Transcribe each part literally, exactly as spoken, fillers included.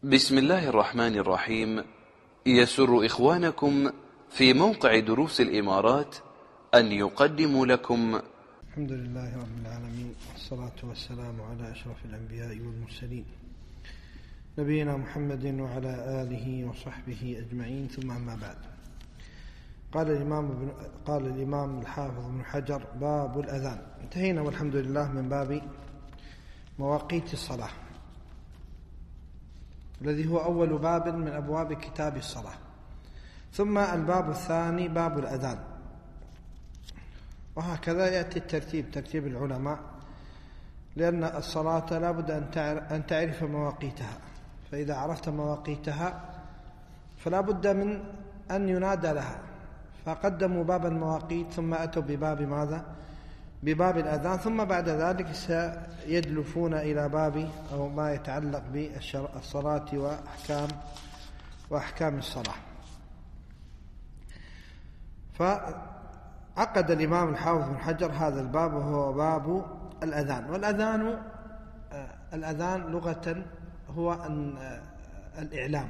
بسم الله الرحمن الرحيم. يسر إخوانكم في موقع دروس الإمارات أن يقدموا لكم الحمد لله رب العالمين، والصلاة والسلام على أشرف الأنبياء والمرسلين نبينا محمد وعلى آله وصحبه أجمعين، ثم أما بعد. قال الإمام, قال الإمام الحافظ ابن حجر: باب الأذان. انتهينا والحمد لله من باب مواقيت الصلاة، الذي هو أول باب من أبواب كتاب الصلاة. ثم الباب الثاني باب الأذان، وهكذا يأتي الترتيب ترتيب العلماء، لأن الصلاة لا بد أن تعرف مواقيتها، فإذا عرفت مواقيتها فلا بد من أن ينادى لها، فقدموا باب المواقيت ثم أتوا بباب ماذا؟ بباب الأذان، ثم بعد ذلك سيدلفون إلى باب أو ما يتعلق بالصلاة وأحكام وأحكام الصلاة. فعقد الإمام الحافظ بن حجر هذا الباب، وهو باب الأذان. والأذان الأذان لغة هو الإعلام.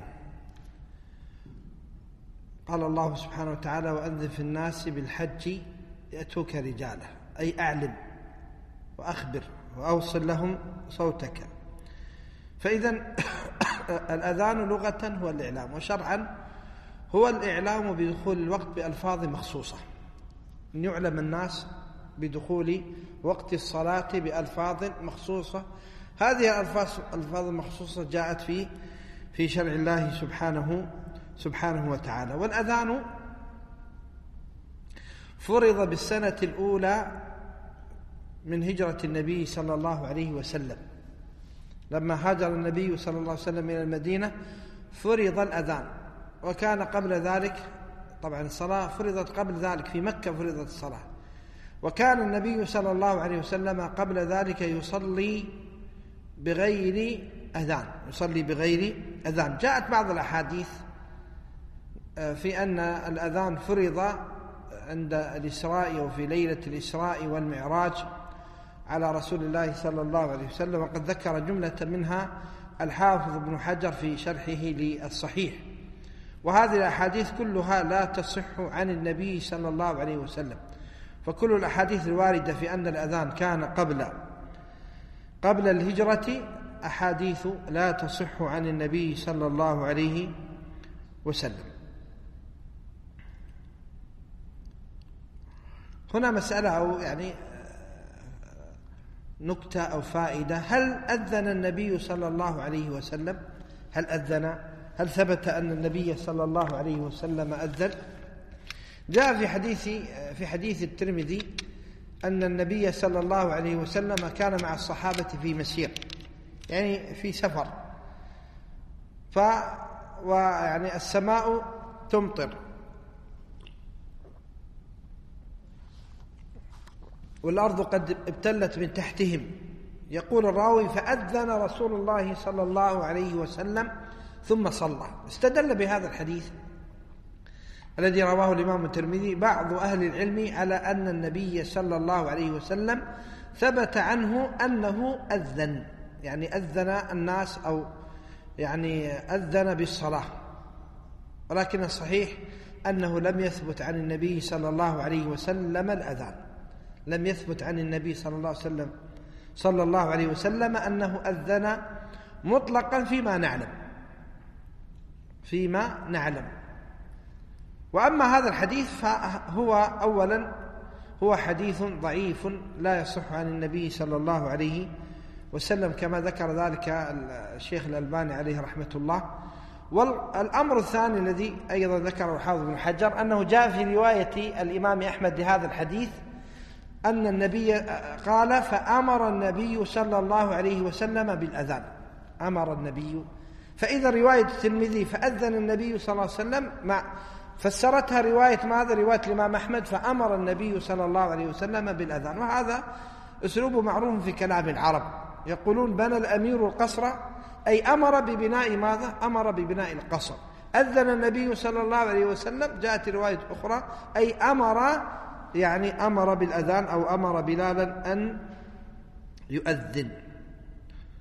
قال الله سبحانه وتعالى: وأذن في الناس بالحج يأتوك رجالا، أي أعلم وأخبر وأوصل لهم صوتك. فإذا الأذان لغة هو الإعلام، وشرعا هو الإعلام بدخول الوقت بألفاظ مخصوصة، أن يعلم الناس بدخول وقت الصلاة بألفاظ مخصوصة. هذه الألفاظ المخصوصة جاءت في في شرع الله سبحانه سبحانه وتعالى. والأذان فرض بالسنة الأولى من هجرة النبي صلى الله عليه وسلم. لما هاجر النبي صلى الله عليه وسلم إلى المدينة فرض الأذان، وكان قبل ذلك طبعا الصلاة فرضت قبل ذلك في مكة، فرضت الصلاة، وكان النبي صلى الله عليه وسلم قبل ذلك يصلي بغير أذان يصلي بغير أذان. جاءت بعض الأحاديث في أن الأذان فرض عند الإسراء وفي ليلة الإسراء والمعراج على رسول الله صلى الله عليه وسلم، وقد ذكر جملة منها الحافظ ابن حجر في شرحه للصحيح. وهذه الأحاديث كلها لا تصح عن النبي صلى الله عليه وسلم، فكل الأحاديث الواردة في أن الأذان كان قبل قبل الهجرة أحاديث لا تصح عن النبي صلى الله عليه وسلم. هنا مسألة أو يعني نكتة أو فائدة: هل أذن النبي صلى الله عليه وسلم؟ هل أذن؟ هل ثبت أن النبي صلى الله عليه وسلم أذن؟ جاء في حديث في حديث الترمذي أن النبي صلى الله عليه وسلم كان مع الصحابة في مسير، يعني في سفر، ف ويعني السماء تمطر والأرض قد ابتلت من تحتهم. يقول الراوي: فأذن رسول الله صلى الله عليه وسلم ثم صلى. استدل بهذا الحديث الذي رواه الإمام الترمذي بعض أهل العلم على أن النبي صلى الله عليه وسلم ثبت عنه أنه أذن، يعني أذن الناس أو يعني أذن بالصلاة، ولكن الصحيح أنه لم يثبت عن النبي صلى الله عليه وسلم الأذان. لم يثبت عن النبي صلى الله عليه وسلم صلى الله عليه وسلم أنه أذن مطلقا فيما نعلم فيما نعلم وأما هذا الحديث فهو أولا هو حديث ضعيف لا يصح عن النبي صلى الله عليه وسلم، كما ذكر ذلك الشيخ الألباني عليه رحمة الله. والأمر الثاني الذي أيضا ذكره الحافظ بن حجر أنه جاء في رواية الإمام أحمد لهذا الحديث أن النبي قال: فأمر النبي صلى الله عليه وسلم بالأذان. أمر النبي، فإذا رواية الترمذي فأذن النبي صلى الله عليه وسلم مع فسرتها رواية ماذا؟ رواية الإمام أحمد: فأمر النبي صلى الله عليه وسلم بالأذان. وهذا أسلوب معروف في كلام العرب، يقولون: بنى الأمير القصر، أي أمر ببناء ماذا؟ أمر ببناء القصر. أذن النبي صلى الله عليه وسلم، جاءت رواية أخرى أي أمر، يعني أمر بالأذان أو أمر بلالا أن يؤذن.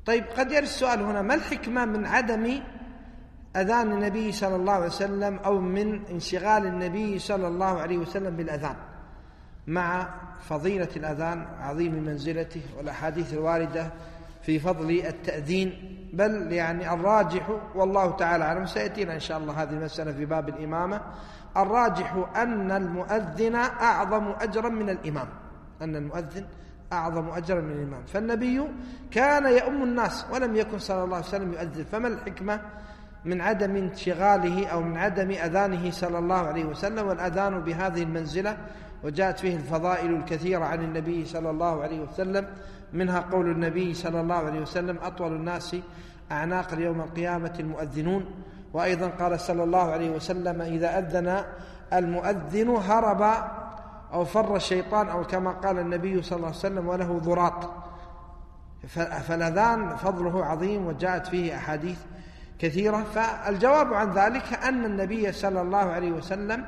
طيب قد يرد السؤال هنا: ما الحكمة من عدم أذان النبي صلى الله عليه وسلم أو من انشغال النبي صلى الله عليه وسلم بالأذان مع فضيلة الأذان عظيم منزلته والأحاديث الواردة في فضل التأذين؟ بل يعني الراجح والله تعالى أعلم، سيأتينا إن شاء الله هذه المسألة في باب الإمامة، الراجح أن المؤذن أعظم أجرا من الإمام، أن المؤذن أعظم أجرا من الإمام. فالنبي كان يؤم الناس ولم يكن صلى الله عليه وسلم يؤذن، فما الحكمة من عدم انشغاله أو من عدم أذانه صلى الله عليه وسلم؟ والأذان بهذه المنزلة وجاءت فيه الفضائل الكثيرة عن النبي صلى الله عليه وسلم، منها قول النبي صلى الله عليه وسلم: أطول الناس أعناقا يوم القيامة المؤذنون. وأيضا قال صلى الله عليه وسلم: إذا أذن المؤذن هرب أو فر الشيطان، أو كما قال النبي صلى الله عليه وسلم: وله ضراط. فالأذان فضله عظيم وجاءت فيه أحاديث كثيرة. فالجواب عن ذلك أن النبي صلى الله عليه وسلم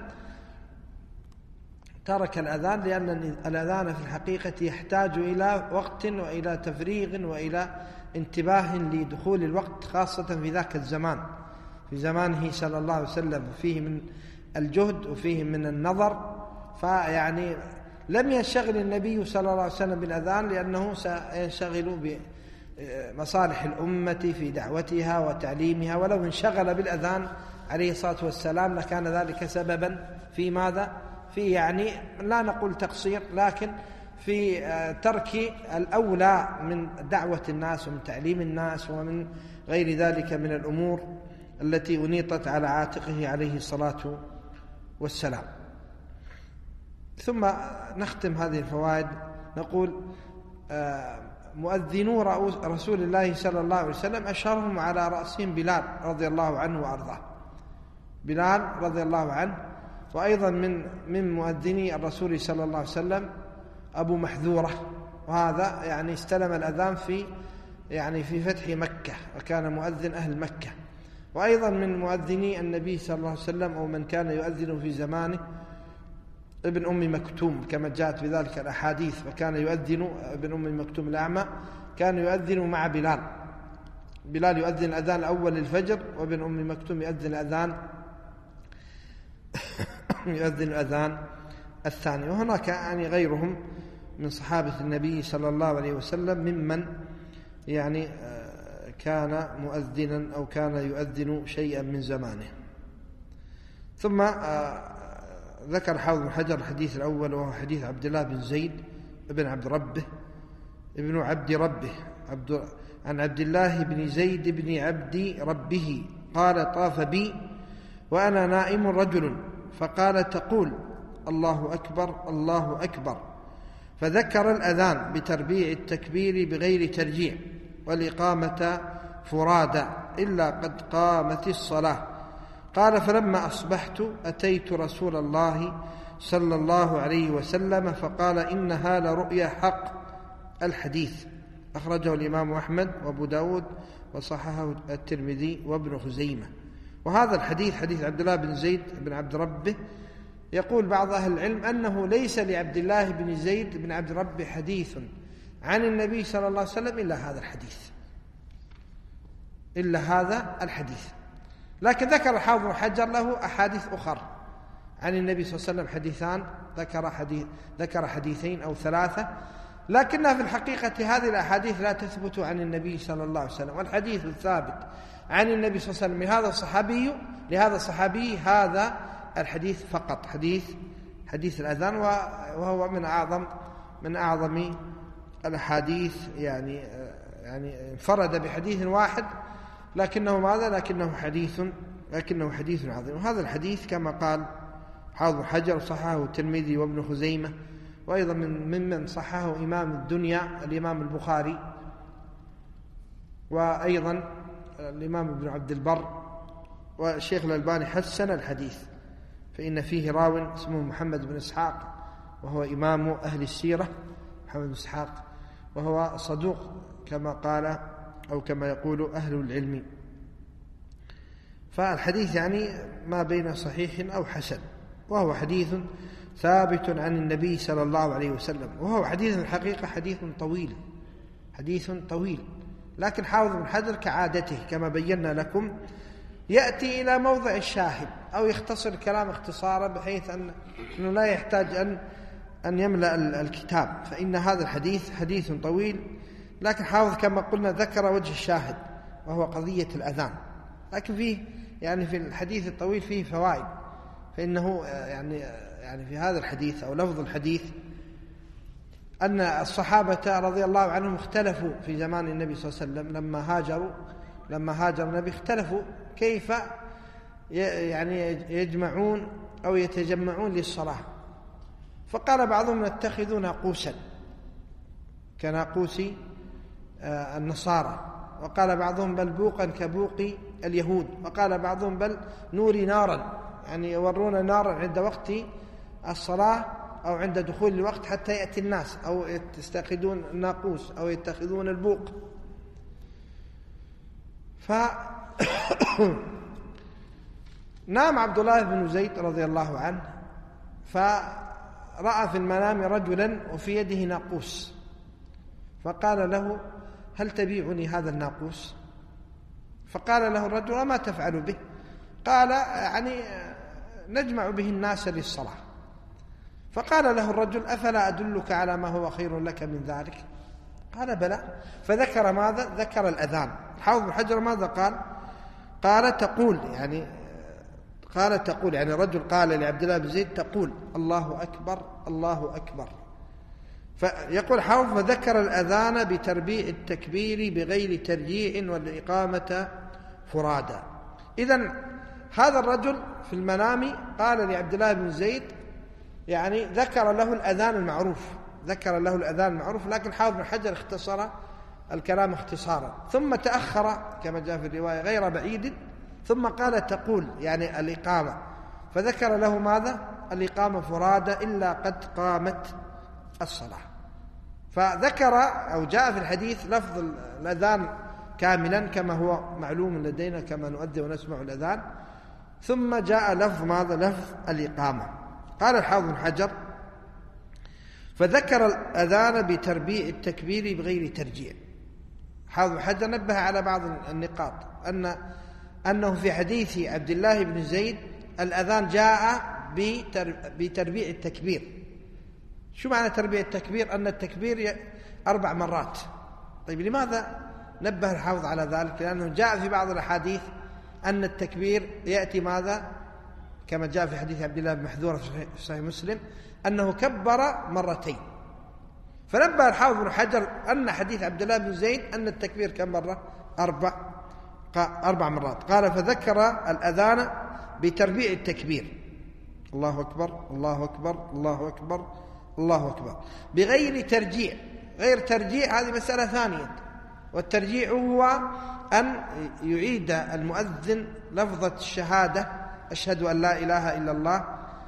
ترك الأذان، لأن الأذان في الحقيقة يحتاج إلى وقت وإلى تفريغ وإلى انتباه لدخول الوقت، خاصة في ذاك الزمان، في زمانه صلى الله عليه وسلم، فيه من الجهد وفيه من النظر. فيعني لم ينشغل النبي صلى الله عليه وسلم بالأذان لأنه سينشغل بمصالح الأمة في دعوتها وتعليمها، ولو انشغل بالأذان عليه الصلاة والسلام لكان ذلك سببا في ماذا؟ في يعني لا نقول تقصير، لكن في ترك الأولى من دعوة الناس ومن تعليم الناس ومن غير ذلك من الأمور التي أنيطت على عاتقه عليه الصلاة والسلام. ثم نختم هذه الفوائد نقول: مؤذنو رسول الله صلى الله عليه وسلم أشهرهم على رأسهم بلال رضي الله عنه وأرضاه، بلال رضي الله عنه. وأيضا من من مؤذني الرسول صلى الله عليه وسلم أبو محذورة، وهذا يعني استلم الأذان في يعني في فتح مكة وكان مؤذن أهل مكة. وأيضا من مؤذني النبي صلى الله عليه وسلم أو من كان يؤذن في زمانه ابن أم مكتوم، كما جاءت بذلك الأحاديث، وكان يؤذن ابن أم مكتوم الأعمى كان يؤذن مع بلال، بلال يؤذن الأذان الأول للفجر، وابن أم مكتوم يؤذن الأذان يؤذن الأذان الثاني. وهناك يعني غيرهم من صحابة النبي صلى الله عليه وسلم ممن يعني كان مؤذنا أو كان يؤذن شيئا من زمانه. ثم ذكر حافظ بن حجر الحديث الأول، وهو حديث عبد الله بن زيد بن عبد ربه ابن عبد ربه عبد عن عبد الله بن زيد بن عبد ربه قال: طاف بي وأنا نائم رجل فقال: تقول الله أكبر الله أكبر، فذكر الأذان بتربيع التكبير بغير ترجيع، والإقامة فرادى إلا قد قامت الصلاة. قال: فلما أصبحت أتيت رسول الله صلى الله عليه وسلم فقال: إنها لرؤيا حق. الحديث أخرجه الإمام أحمد وأبو داود وصححه الترمذي وابن خزيمة. وهذا الحديث حديث عبد الله بن زيد بن عبد ربه، يقول بعض أهل العلم أنه ليس لعبد الله بن زيد بن عبد ربه حديث عن النبي صلى الله عليه وسلم إلا هذا الحديث، إلا هذا الحديث. لكن ذكر حافظ بن حجر له أحاديث أخرى عن النبي صلى الله عليه وسلم، حديثان، ذكر حديث ذكر حديثين أو ثلاثة، لكنها في الحقيقة هذه الأحاديث لا تثبت عن النبي صلى الله عليه وسلم. والحديث الثابت عن النبي صلى الله عليه وسلم لهذا الصحابي لهذا الصحابي هذا الحديث فقط، حديث حديث الأذان، وهو من أعظم من أعظم الأحاديث، يعني يعني انفرد بحديث واحد لكنه ماذا؟ لكنه حديث لكنه حديث عظيم. وهذا الحديث كما قال حافظ بن حجر صححه الترمذي وابن خزيمة، وأيضا من ممن صححه إمام الدنيا الإمام البخاري، وأيضا الإمام ابن عبد البر، والشيخ الألباني حسن الحديث، فإن فيه راو اسمه محمد بن إسحاق وهو إمام أهل السيرة، محمد بن إسحاق، وهو صدوق كما قال أو كما يقول أهل العلم. فالحديث يعني ما بين صحيح أو حسن، وهو حديث ثابت عن النبي صلى الله عليه وسلم، وهو حديث الحقيقة حديث طويل حديث طويل لكن حافظ بن حجر كعادته كما بينا لكم يأتي إلى موضع الشاهد أو يختصر الكلام اختصارا بحيث أن أنه لا يحتاج أن أن يملأ الكتاب، فإن هذا الحديث حديث طويل، لكن حافظ كما قلنا ذكر وجه الشاهد وهو قضية الأذان، لكن فيه يعني في الحديث الطويل فيه فوائد. فإنه يعني يعني في هذا الحديث أو لفظ الحديث أن الصحابة رضي الله عنهم اختلفوا في زمان النبي صلى الله عليه وسلم لما هاجروا لما هاجر النبي اختلفوا كيف يعني يجمعون أو يتجمعون للصلاة. فقال بعضهم نتخذ ناقوسا كناقوس النصارى، وقال بعضهم بل بوقا كبوق اليهود، وقال بعضهم بل نوري نارا، يعني يورون نارا عند وقت الصلاة أو عند دخول الوقت حتى يأتي الناس، أو يستخدون الناقوس أو يتخذون البوق. ف نام عبد الله بن زيد رضي الله عنه فرأى في المنام رجلا وفي يده ناقوس، فقال له هل تبيعني هذا الناقوس؟ فقال له الرجل وما تفعل به؟ قال يعني نجمع به الناس للصلاة. فقال له الرجل أفلا أدلك على ما هو خير لك من ذلك؟ قال بلى. فذكر ماذا؟ ذكر الأذان. حافظ بن حجر ماذا قال؟ قال تقول يعني قال تقول يعني الرجل قال لعبد الله بن زيد تقول الله أكبر الله أكبر. فيقول حافظ فذكر الأذان بتربيع التكبير بغير ترجيع والإقامة فرادا. إذن هذا الرجل في المنام قال لعبد الله بن زيد يعني ذكر له الأذان المعروف ذكر له الأذان المعروف لكن حافظ بن حجر اختصر الكلام اختصارا، ثم تأخر كما جاء في الرواية غير بعيد ثم قال تقول يعني الإقامة، فذكر له ماذا؟ الإقامة فرادى إلا قد قامت الصلاة. فذكر أو جاء في الحديث لفظ الأذان كاملا كما هو معلوم لدينا كما نؤدي ونسمع الأذان، ثم جاء لفظ ماذا؟ لفظ الإقامة. قال الحافظ بن حجر فذكر الأذان بتربيع التكبير بغير ترجيع. حافظ بن حجر نبه على بعض النقاط أن أنه في حديث عبد الله بن زيد الأذان جاء بتربيع التكبير. شو معنى تربيع التكبير؟ أن التكبير أربع مرات. طيب لماذا نبه الحافظ على ذلك؟ لأنه جاء في بعض الأحاديث أن التكبير يأتي ماذا؟ كما جاء في حديث عبد الله بن محذورة في صحيح مسلم أنه كبر مرتين. فنبه الحافظ بن حجر أن حديث عبد الله بن زيد أن التكبير كم مرة؟ أربع أربع مرات. قال فذكر الأذان بتربيع التكبير الله أكبر الله أكبر الله أكبر الله أكبر بغير ترجيع. غير ترجيع هذه مسألة ثانية، والترجيع هو أن يعيد المؤذن لفظة الشهادة أشهد أن لا إله إلا الله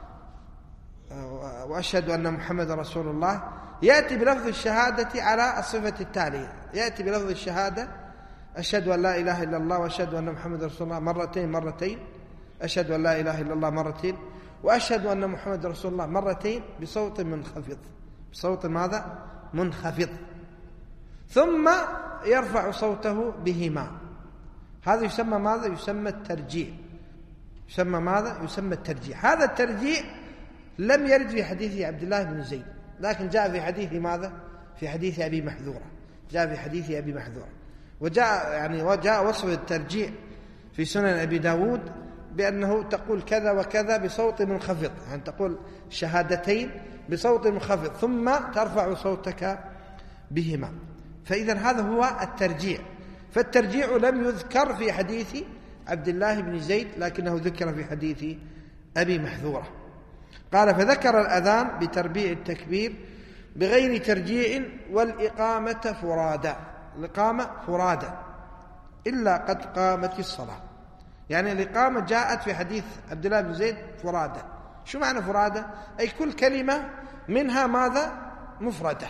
وأشهد أن محمد رسول الله، يأتي بلفظ الشهادة على الصفة التالية، يأتي بلفظ الشهادة أشهد أن لا إله إلا الله وأشهد أن محمد رسول الله مرتين مرتين أشهد أن لا إله إلا الله مرتين وأشهد أن محمد رسول الله مرتين بصوت منخفض بصوت ماذا؟ منخفض، ثم يرفع صوته بهما. هذا يسمى ماذا؟ يسمى الترجيع. يسمى ماذا؟ يسمى الترجيع. هذا الترجيع لم يرد في حديث عبد الله بن زيد، لكن جاء في حديث ماذا؟ في حديث أبي محذورة. جاء في حديث أبي محذورة وجاء يعني وجاء وصف الترجيع في سنن أبي داود بأنه تقول كذا وكذا بصوت منخفض، يعني تقول شهادتين بصوت منخفض ثم ترفع صوتك بهما. فإذا هذا هو الترجيع. فالترجيع لم يذكر في حديث عبد الله بن زيد لكنه ذكر في حديث أبي محذورة. قال فذكر الأذان بتربيع التكبير بغير ترجيع والإقامة فرادا. الإقامة فرادا إلا قد قامت الصلاة، يعني الإقامة جاءت في حديث عبد الله بن زيد فرادا. شو معنى فرادا؟ أي كل كلمة منها ماذا؟ مفردة.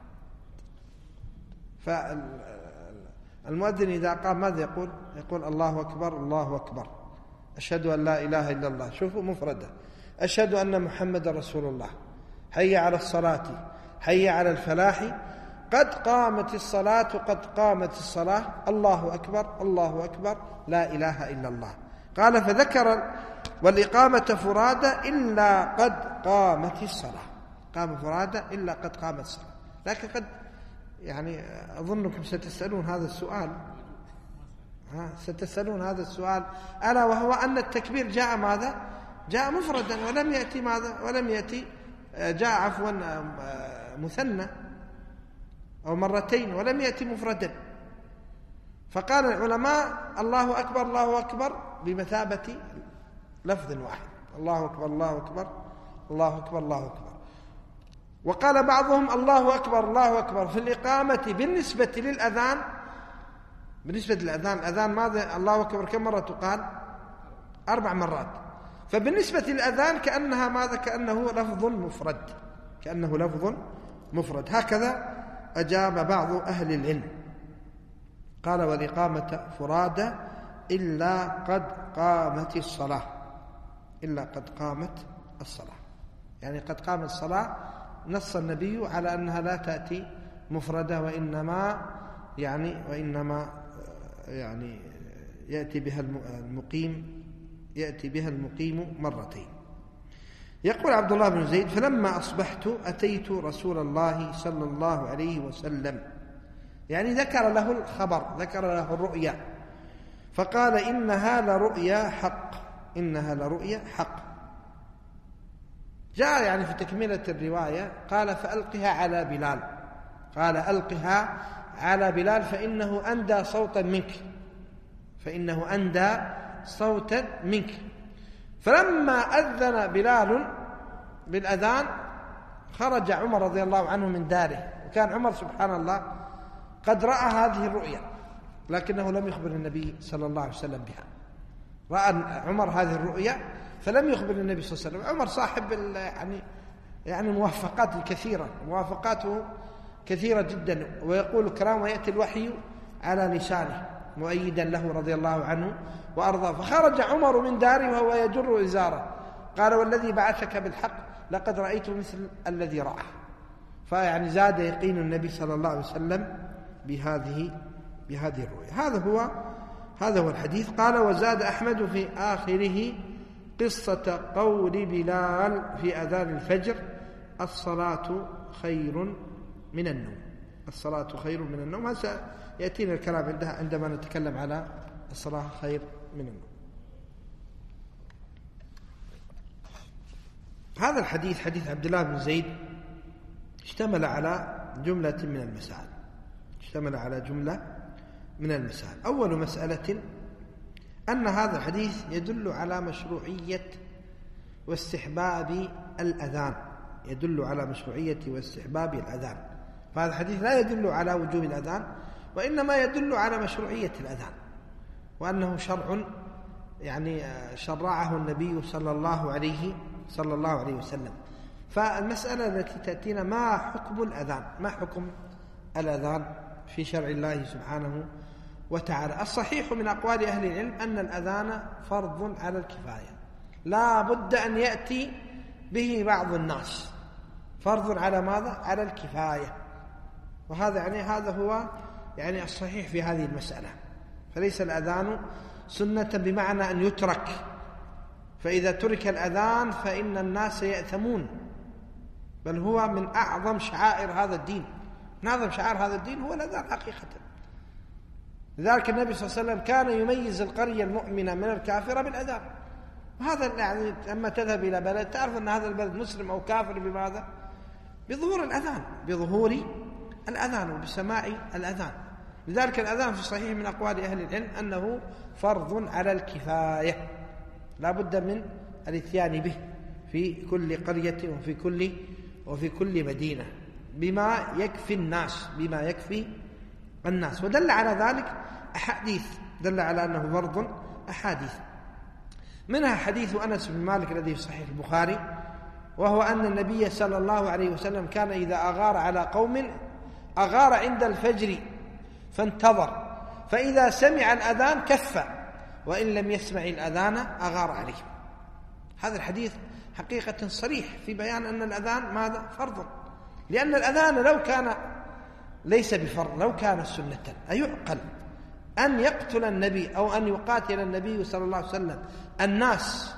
فالمؤذن إذا قام ماذا يقول؟ يقول الله أكبر الله أكبر أشهد أن لا إله إلا الله، شوفوا مفردة، أشهد أن محمد رسول الله، حي على الصلاة حي على الفلاح قد قامت الصلاة قد قامت الصلاة، الله أكبر الله أكبر لا إله إلا الله. قال فذكر والإقامة فرادى إلا قد قامت الصلاة، قام فرادى إلا قد قامت الصلاة. لكن قد يعني أظنكم ستسألون هذا السؤال، ها ستسألون هذا السؤال ألا وهو أن التكبير جاء ماذا؟ جاء مفردا ولم يأتي ماذا؟ ولم يأتي جاء عفوا مثنى أو مرتين ولم يأتي مفردا. فقال العلماء الله أكبر الله أكبر بمثابة لفظ واحد، الله أكبر الله أكبر الله أكبر الله أكبر. وقال بعضهم الله أكبر الله أكبر في الإقامة بالنسبة للأذان، بالنسبة للأذان الأذان ماذا؟ الله أكبر كم مرة تقال؟ أربع مرات. فبالنسبة للأذان كأنها ماذا؟ كأنه لفظ مفرد، كأنه لفظ مفرد. هكذا أجاب بعض أهل العلم. قال والإقامة فرادى إلا قد قامت الصلاة، إلا قد قامت الصلاة، يعني قد قامت الصلاة نص النبي على أنها لا تأتي مفردة، وإنما يعني وإنما يعني يأتي بها المقيم يأتي بها المقيم مرتين. يقول عبد الله بن زيد فلما أصبحت أتيت رسول الله صلى الله عليه وسلم، يعني ذكر له الخبر، ذكر له الرؤيا، فقال إنها لرؤيا حق، إنها لرؤيا حق. جاء يعني في تكملة الرواية قال فألقها على بلال، قال ألقها على بلال فإنه أندى صوتا منك، فإنه أندى صوتا منك. فلما أذن بلال بالأذان خرج عمر رضي الله عنه من داره، وكان عمر سبحان الله قد رأى هذه الرؤيا لكنه لم يخبر النبي صلى الله عليه وسلم بها. رأى عمر هذه الرؤيا فلم يخبر النبي صلى الله عليه وسلم. عمر صاحب يعني يعني موافقات كثيرة، موافقاته كثيرة جدا، ويقول كلام ويأتي الوحي على لسانه مؤيدا له رضي الله عنه وأرضاه. فخرج عمر من داره وهو يجر إزاره، قال والذي بعثك بالحق لقد رأيت مثل الذي رأى. فيعني زاد يقين النبي صلى الله عليه وسلم بهذه بهذه الرؤيا. هذا هو هذا هو الحديث. قال وزاد أحمد في آخره قصة قول بلال في أذان الفجر الصلاة خير من النوم، الصلاة خير من النوم. هذا يأتينا الكلام عندها عندما نتكلم على الصلاة خير من النوم. هذا الحديث حديث عبد الله بن زيد اشتمل على جملة من المسائل، اشتمل على جملة من المسائل. أول مسألة أن هذا الحديث يدل على مشروعية واستحباب الأذان، يدل على مشروعية واستحباب الأذان. فهذا الحديث لا يدل على وجوب الأذان، وإنما يدل على مشروعية الأذان، وأنه شرع يعني شرعه النبي صلى الله عليه صلى الله عليه وسلم. فالمسألة التي تأتينا ما حكم الأذان، ما حكم الأذان في شرع الله سبحانه وتعالى. الصحيح من أقوال أهل العلم أن الأذان فرض على الكفاية، لا بد أن يأتي به بعض الناس، فرض على ماذا؟ على الكفاية. وهذا يعني هذا هو يعني الصحيح في هذه المسألة. فليس الأذان سنة بمعنى أن يترك، فإذا ترك الأذان فإن الناس يأثمون، بل هو من أعظم شعائر هذا الدين. من أعظم شعائر هذا الدين هو الأذان حقيقة. لذلك النبي صلى الله عليه وسلم كان يميز القرية المؤمنة من الكافرة بالأذان. وهذا يعني لما تذهب إلى بلد تعرف أن هذا البلد مسلم أو كافر بماذا؟ بظهور الأذان، بظهور الأذان وبسماع الأذان. لذلك الأذان في الصحيح من أقوال أهل العلم أنه فرض على الكفاية، لا بد من الاتيان به في كل قرية وفي كل وفي كل مدينة بما يكفي الناس، بما يكفي الناس. ودل على ذلك أحاديث، دل على أنه فرض أحاديث، منها حديث أنس بن مالك الذي في صحيح البخاري، وهو أن النبي صلى الله عليه وسلم كان إذا أغار على قوم أغار عند الفجر فانتظر، فإذا سمع الأذان كف، وإن لم يسمع الأذان أغار عليهم. هذا الحديث حقيقة صريح في بيان أن الأذان ماذا؟ فرض، لأن الأذان لو كان ليس بفرض. لو كان سنة أيعقل أن يقتل النبي أو أن يقاتل النبي صلى الله عليه وسلم الناس؟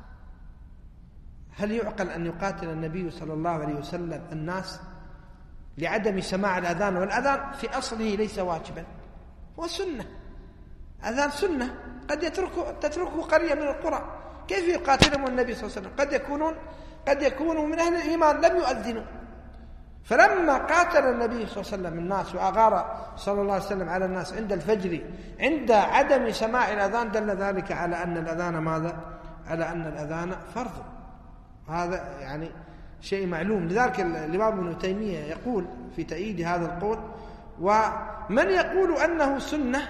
هل يعقل أن يقاتل النبي صلى الله عليه وسلم الناس لعدم سماع الأذان؟ والأذان في أصله ليس واجبا، هو سنة. أذان سنة قد يتركه تتركه قرية من القرى، كيف يقاتلهم النبي صلى الله عليه وسلم؟ قد يكونون قد يكونوا من أهل الإيمان لم يؤذنوا. فلما قاتل النبي صلى الله عليه وسلم الناس وأغار صلى الله عليه وسلم على الناس عند الفجر عند عدم سماع الأذان، دل ذلك على أن الأذان ماذا؟ على أن الأذان فرض. هذا يعني شيء معلوم. لذلك الإمام ابن تيمية يقول في تأييد هذا القول: ومن يقول أنه سنة،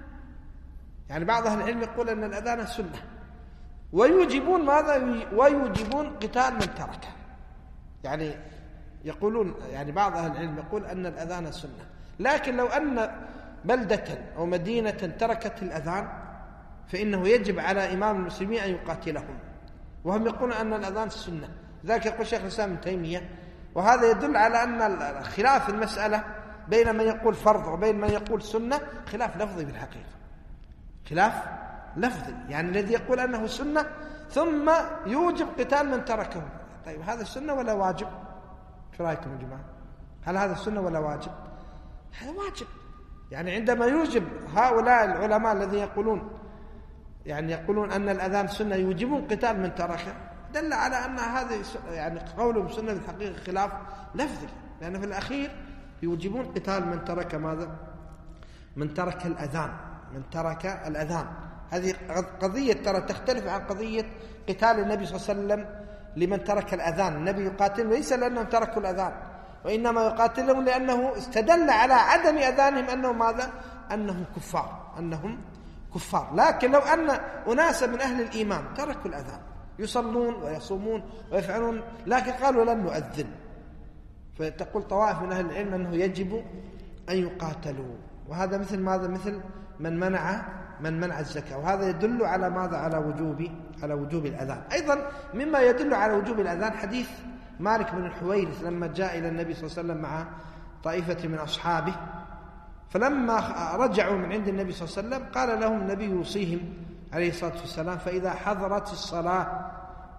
يعني بعض أهل العلم يقول أن الأذان سنة ويوجبون ماذا؟ ويوجبون قتال من تركه. يعني يقولون، يعني بعض أهل العلم يقول أن الأذان سنة، لكن لو أن بلدة أو مدينة تركت الأذان فإنه يجب على إمام المسلمين أن يقاتلهم، وهم يقولون أن الأذان سنة. ذلك يقول شيخ الإسلام ابن تيمية، وهذا يدل على أن خلاف المسألة بين من يقول فرض وبين من يقول سنة خلاف لفظي بالحقيقة، خلاف لفظي. يعني الذي يقول أنه سنة ثم يوجب قتال من تركه، طيب هذا سنة ولا واجب؟ شو رأيكم يا جماعة؟ هل هذا سنة ولا واجب؟ هذا واجب. يعني عندما يوجب هؤلاء العلماء الذين يقولون يعني يقولون أن الأذان سنة يوجبون قتال من تركه، دل على أن هذا يعني قولهم سنة بالحقيقة خلاف لفظي، لأن في الأخير يوجبون قتال من ترك ماذا؟ من ترك الأذان، من ترك الأذان. هذه قضية ترى تختلف عن قضية قتال النبي صلى الله عليه وسلم لمن ترك الأذان. النبي يقاتل ليس لأنهم تركوا الأذان، وإنما يقاتلهم لأنه استدل على عدم أذانهم أنهم ماذا؟ أنهم كفار، أنهم كفار. لكن لو أن أناس من أهل الإيمان تركوا الأذان يصلون ويصومون ويفعلون لكن قالوا لن نؤذن، فتقول طوائف من أهل العلم أنه يجب أن يقاتلوا. وهذا مثل ماذا؟ مثل من منع من منع الزكاة، وهذا يدل على ماذا؟ على وجوب على وجوب الأذان. أيضا مما يدل على وجوب الأذان حديث مالك بن الحويرث لما جاء إلى النبي صلى الله عليه وسلم مع طائفة من أصحابه، فلما رجعوا من عند النبي صلى الله عليه وسلم قال لهم النبي يوصيهم عليه الصلاة والسلام: فإذا حضرت الصلاة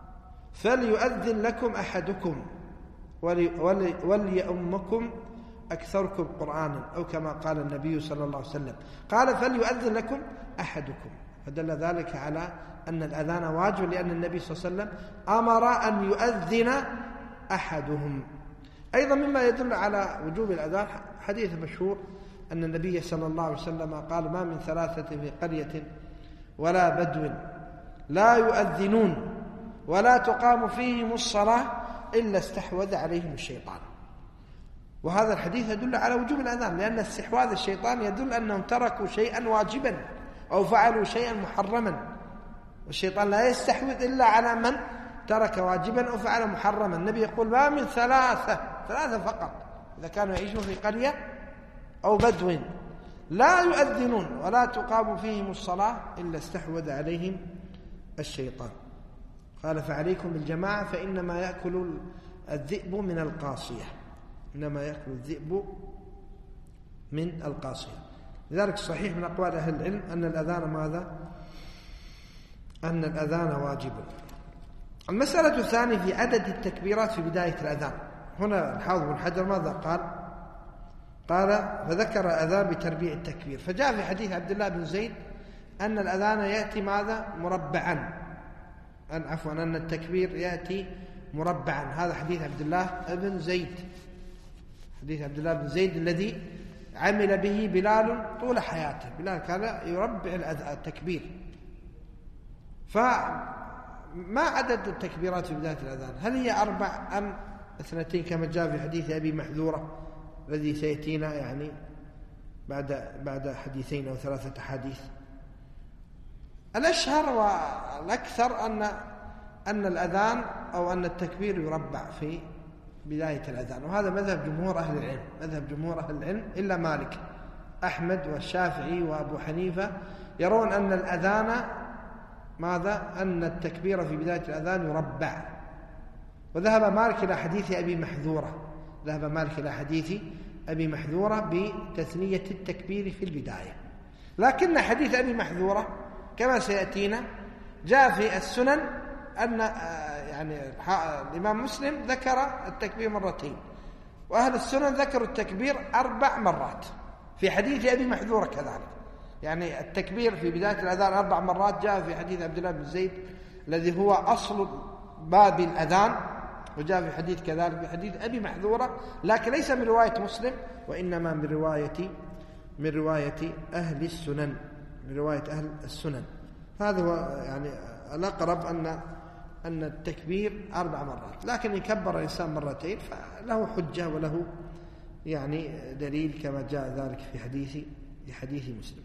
فليؤذن لكم أحدكم وليؤمكم أكثركم قرآنا، أو كما قال النبي صلى الله عليه وسلم. قال: فليؤذن لكم أحدكم، فدل ذلك على أن الأذان واجب، لأن النبي صلى الله عليه وسلم أمر أن يؤذن أحدهم. أيضا مما يدل على وجوب الأذان حديث مشهور أن النبي صلى الله عليه وسلم قال: ما من ثلاثة في قرية ولا بدو لا يؤذنون ولا تقام فيهم الصلاة إلا استحوذ عليهم الشيطان. وهذا الحديث يدل على وجوب الأذان، لأن استحواذ الشيطان يدل أنهم تركوا شيئا واجبا أو فعلوا شيئا محرما، والشيطان لا يستحوذ إلا على من ترك واجبا أو فعل محرما. النبي يقول: ما من ثلاثة ثلاثة فقط إذا كانوا يعيشون في قرية أو بدو لا يؤذنون ولا تقام فيهم الصلاة إلا استحوذ عليهم الشيطان. قال: فعليكم بالجماعة فإنما يأكل الذئب من القاصية، إنما يأكل الذئب من القاصية. لذلك صحيح من أقوال أهل العلم أن الأذان ماذا؟ أن الأذان واجب. المسألة الثانية في عدد التكبيرات في بداية الأذان. هنا الحافظ بن حجر ماذا قال؟ قال: فذكر الأذان بتربيع التكبير، فجاء في حديث عبد الله بن زيد أن الأذان يأتي ماذا؟ مربعا، أن عفوا أن التكبير يأتي مربعا. هذا حديث عبد الله بن زيد، حديث عبد الله بن زيد الذي عمل به بلال طول حياته. بلال كان يربع التكبير. فما عدد التكبيرات في بداية الأذان؟ هل هي أربع أم اثنتين كما جاء في حديث أبي محذورة الذي سيأتينا يعني بعد بعد حديثين أو ثلاثة حديث؟ الأشهر والأكثر أن أن الأذان أو أن التكبير يربع في بداية الأذان، وهذا مذهب جمهور أهل العلم، مذهب جمهور أهل العلم إلا مالك. أحمد والشافعي وأبو حنيفة يرون أن الأذان ماذا؟ أن التكبير في بداية الأذان يربع. وذهب مالك إلى حديث أبي محذورة، ذهب مالك إلى حديث أبي محذورة بتثنية التكبير في البداية. لكن حديث أبي محذورة كما سيأتينا جاء في السنن أن يعني الإمام مسلم ذكر التكبير مرتين، وأهل السنن ذكروا التكبير أربع مرات في حديث أبي محذورة كذلك. يعني التكبير في بداية الأذان أربع مرات جاء في حديث عبد الله بن زيد الذي هو أصل باب الأذان، وجاء في حديث كذلك في حديث أبي محذورة، لكن ليس من رواية مسلم وإنما من رواية من رواية أهل السنن من رواية أهل السنن. هذا هو يعني الأقرب أن أن التكبير أربع مرات، لكن يكبر الإنسان مرتين فله حجة وله يعني دليل كما جاء ذلك في حديث في حديث مسلم.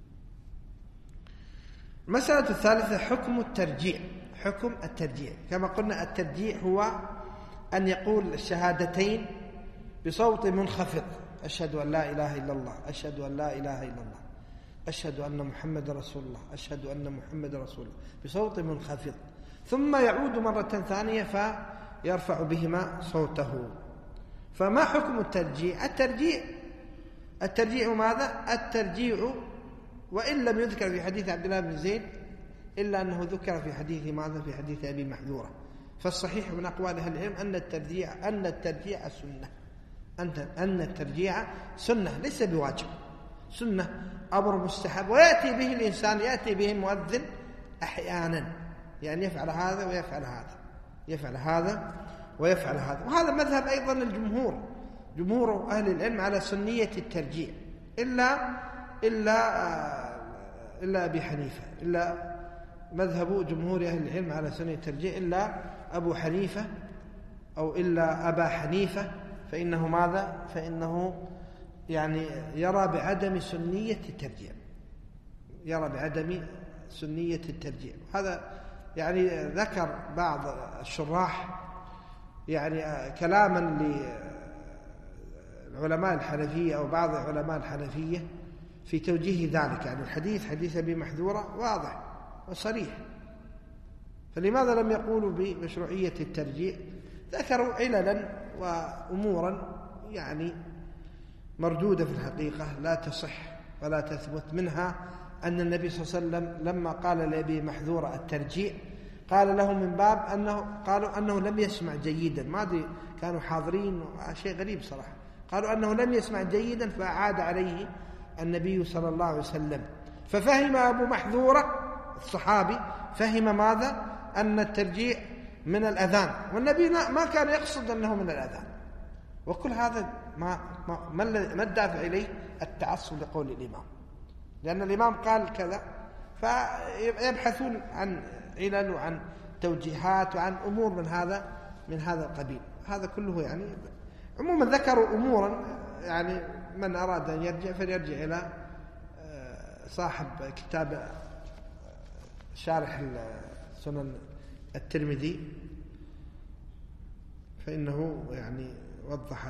المسألة الثالثة حكم الترجيع. حكم الترجيع كما قلنا الترجيع هو أن يقول الشهادتين بصوت منخفض، أشهد أن لا إله إلا الله، أشهد أن لا إله إلا الله، أشهد أن محمد رسول الله، أشهد أن محمد رسول الله، بصوت منخفض، ثم يعود مرة ثانية فيرفع بهما صوته. فما حكم الترجيع؟ الترجيع الترجيع ماذا؟ الترجيع وإن لم يذكر في حديث عبد الله بن زيد إلا أنه ذكر في حديث ماذا؟ في حديث أبي محذورة. فالصحيح من أقوال أهل العلم أن الترجيع أن الترجيع سنة أن الترجيع سنة ليس بواجب، سنة أمر مستحب، ويأتي به الإنسان يأتي به المؤذن أحيانا، يعني يفعل هذا ويفعل هذا يفعل هذا ويفعل هذا. وهذا مذهب أيضا الجمهور جمهور أهل العلم على سنية الترجيع إلا إلا إلا أبي حنيفة إلا مذهب جمهور أهل العلم على سنية الترجيع إلا أبو حنيفة أو إلا أبا حنيفة، فإنه ماذا؟ فإنه يعني يرى بعدم سنية الترجيع يرى بعدم سنية الترجيع. هذا يعني ذكر بعض الشراح يعني كلاما للعلماء الحنفية أو بعض علماء الحنفية في توجيه ذلك. يعني الحديث حديث أبي محذورة واضح وصريح، فلماذا لم يقولوا بمشروعية الترجيع؟ ذكروا عللا وأمورا يعني مردودة في الحقيقة لا تصح ولا تثبت. منها أن النبي صلى الله عليه وسلم لما قال لأبي محذورة الترجيع قال له من باب أنه قالوا أنه لم يسمع جيدا، ما أدري كانوا حاضرين، شيء غريب صراحة، قالوا أنه لم يسمع جيدا فأعاد عليه النبي صلى الله عليه وسلم. ففهم أبو محذورة الصحابي فهم ماذا؟ أن الترجيع من الأذان، والنبي ما كان يقصد أنه من الأذان. وكل هذا ما ما ما الدافع إليه؟ التعصب لقول الإمام، لأن الإمام قال كذا، فيبحثون عن علل وعن توجيهات وعن أمور من هذا من هذا القبيل. هذا كله يعني عموما ذكروا أمورا، يعني من أراد أن يرجع فليرجع إلى صاحب كتاب شارح سنن الترمذي، فإنه يعني وضح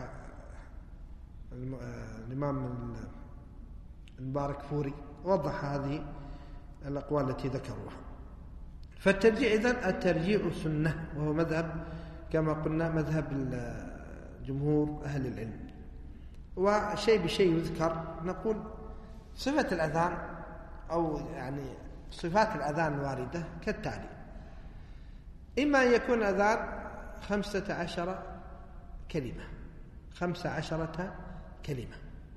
الإمام المبارك فوري وضح هذه الأقوال التي ذكروها. فالترجيع إذن الترجيع سنة، وهو مذهب كما قلنا مذهب جمهور أهل العلم. وشيء بشيء يذكر، نقول صفة الأذان أو يعني صفات الأذان الواردة كالتالي: إما أن يكون الأذان خمسة عشر كلمة خمسة عشرة كلمة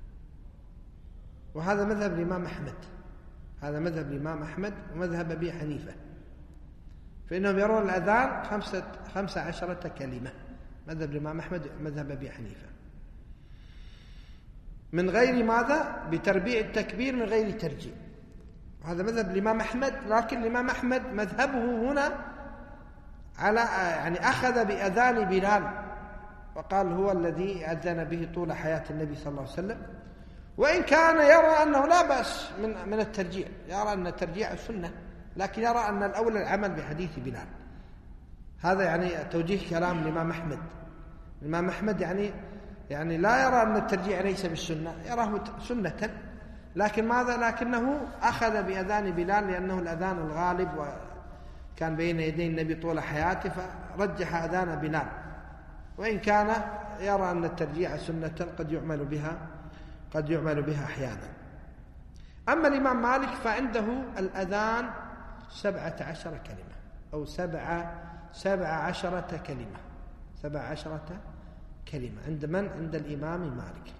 وهذا مذهب الإمام أحمد هذا مذهب الإمام أحمد ومذهب أبي حنيفة، فإنهم يرون الأذان خمسة خمسة عشرة كلمة، مذهب الإمام أحمد مذهب أبي حنيفة، من غير ماذا؟ بتربيع التكبير من غير ترجيع. هذا مذهب الإمام أحمد، لكن الإمام أحمد مذهبه هنا على يعني أخذ بأذان بلال وقال هو الذي أذن به طول حياة النبي صلى الله عليه وسلم، وإن كان يرى أنه لا بأس من من الترجيع، يرى أن الترجيع سنة، لكن يرى أن الأولى العمل بحديث بلال. هذا يعني توجيه كلام الإمام أحمد. الإمام أحمد يعني يعني لا يرى أن الترجيع ليس بالسنة، يراه سنة، لكن ماذا؟ لكنه أخذ بأذان بلال لأنه الأذان الغالب وكان بين يدي النبي طول حياته، فرجح أذان بلال، وإن كان يرى أن الترجيع سنة قد يعمل بها قد يعمل بها أحيانا. أما الإمام مالك فعنده الأذان سبعة عشر كلمة أو سبعة سبع عشرة كلمة سبع عشرة كلمة عند من؟ عند الإمام مالك.